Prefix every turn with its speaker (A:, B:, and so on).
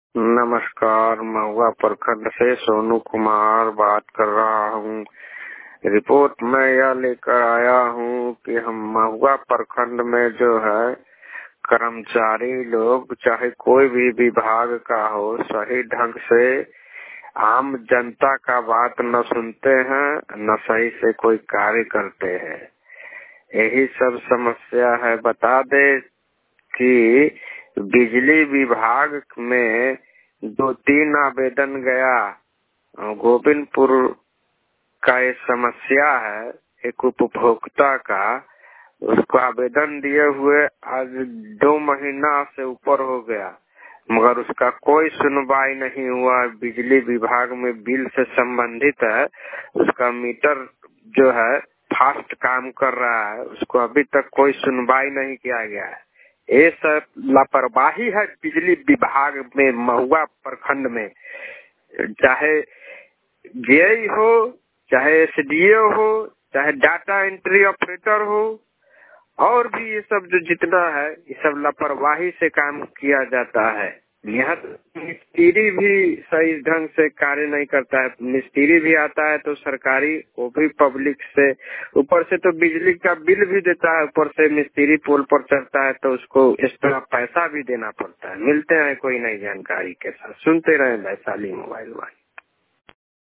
A: नमस्कार, महुआ प्रखंड से सोनू कुमार बात कर रहा हूँ। रिपोर्ट में यह लेकर आया हूँ कि हम महुआ प्रखंड में जो है कर्मचारी लोग चाहे कोई भी विभाग का हो, सही ढंग से आम जनता का बात न सुनते हैं, न सही से कोई कार्य करते हैं। यही सब समस्या है। बता दे कि बिजली विभाग में 2-3 आवेदन गया। गोविंदपुर का ये समस्या है, एक उपभोक्ता का, उसको आवेदन दिए हुए आज 2 महीना से ऊपर हो गया, मगर उसका कोई सुनवाई नहीं हुआ। बिजली विभाग में बिल से संबंधित है, उसका मीटर जो है फास्ट काम कर रहा है, उसको अभी तक कोई सुनवाई नहीं किया गया है। ये सब लापरवाही है बिजली विभाग में। महुआ प्रखंड में चाहे जेई हो, चाहे एसडीओ हो, चाहे डाटा एंट्री ऑपरेटर हो, और भी ये सब जो जितना है, ये सब लापरवाही से काम किया जाता है। यहाँ मिस्त्री भी सही ढंग से कार्य नहीं करता है। मिस्त्री भी आता है तो सरकारी, वो भी पब्लिक से, ऊपर से तो बिजली का बिल भी देता है, ऊपर से मिस्त्री पोल पर चढ़ता है तो उसको एक्स्ट्रा पैसा भी देना पड़ता है। मिलते हैं कोई नई जानकारी के साथ, सुनते रहे वैशाली मोबाइल वाले।